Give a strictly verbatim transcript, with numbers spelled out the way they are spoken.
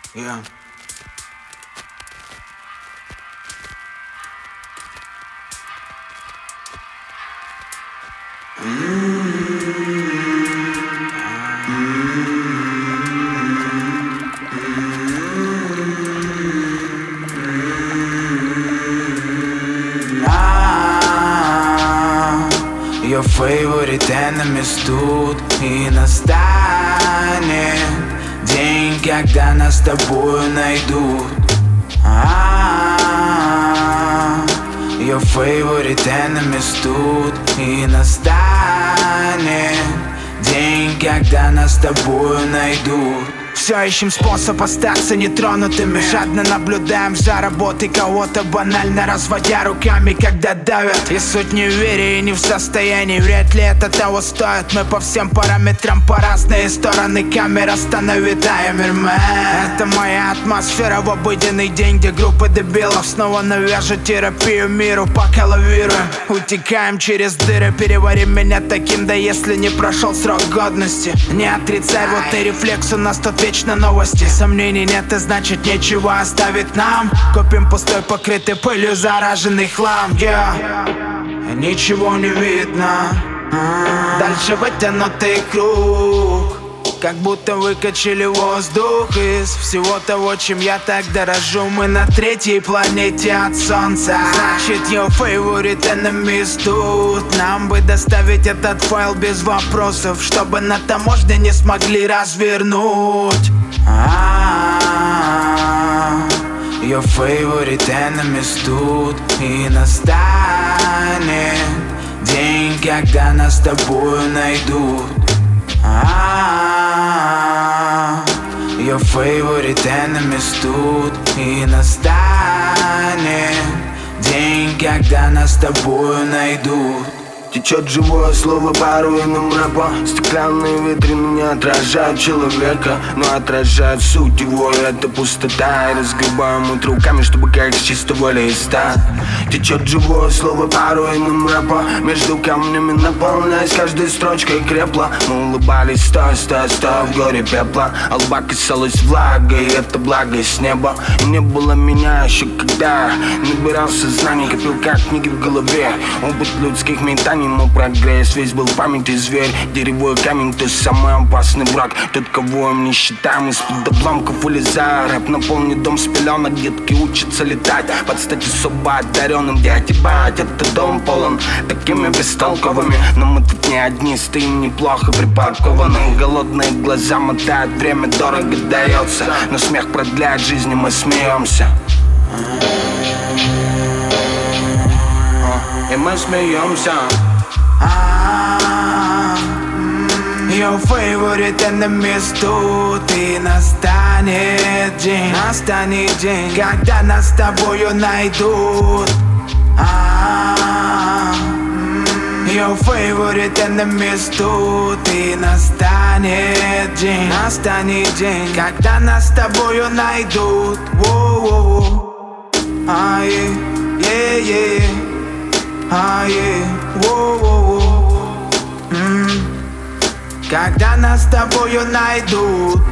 Yeah. Your favorite enemies тут, и настанет день, когда нас с тобою найдут. А-а-а. Your favorite enemies тут, и настанет день, когда нас с тобою найдут. Все ищем способ остаться нетронутыми. Жадно наблюдаем за работой кого-то, банально разводя руками, когда давят. И суть не в вере и не в состоянии, вряд ли это того стоит. Мы по всем параметрам по разные стороны камер остановит таймер. Это моя атмосфера в обыденный день, где группы дебилов снова навяжут терапию миру, пока лавируем. Утекаем через дыры, переварим меня таким, да если не прошел срок годности. Не отрицай, вот и рефлекс у нас тут вечно новости. Сомнений нет, и значит нечего оставить нам. Копим пустой, покрытый пылью зараженный хлам. Yeah. Ничего не видно. Дальше вытянутый круг, как будто выкачали воздух из всего того, чем я так дорожу. Мы на третьей планете от Солнца. Значит, your favorite enemies тут. Нам бы доставить этот файл без вопросов, чтобы на таможне не смогли развернуть. А-а-а. Your favorite enemies тут, и настанет день, когда нас с тобою найдут. А-а-а. Your favorite enemies тут, и настанет день, когда нас с тобою найдут. Течет живое слово по руинам рэпа. Стеклянные витрины не отражают человека, но отражают суть его, и это пустота. И разгребаем утро руками, чтобы как с чистого листа. Течет живое слово по руинам рэпа. Между камнями наполняясь каждой строчкой крепла. Мы улыбались, стоя, стоя, стоя в горе пепла. А лба касалась влага, и это благо с неба. И не было меня еще когда набирался знаний, копил как книги в голове. Опыт людских метаний, мой прогресс весь был в памяти зверь. Дерево и камень, то самый опасный враг. Тот, кого мы не считаем, из-под обломков вылезая. Рэп наполнит дом с пеленок, детки учатся летать. Под стать особо одаренным, дядя, бать, этот дом полон такими бестолковыми. Но мы тут не одни, стоим неплохо припаркованы. Голодные глаза мотают, время дорого дается, но смех продляет жизнь, и мы смеемся. И мы смеемся. Your favorite enemies тут, и настанет день, настанет день, когда нас с тобою найдут. Your favorite enemies тут, и настанет день, настанет день, когда нас с тобою найдут. Воу-воу-воу. А, yeah, yeah, yeah. А, yeah. Воу-воу-воу. Когда нас с тобою найдут.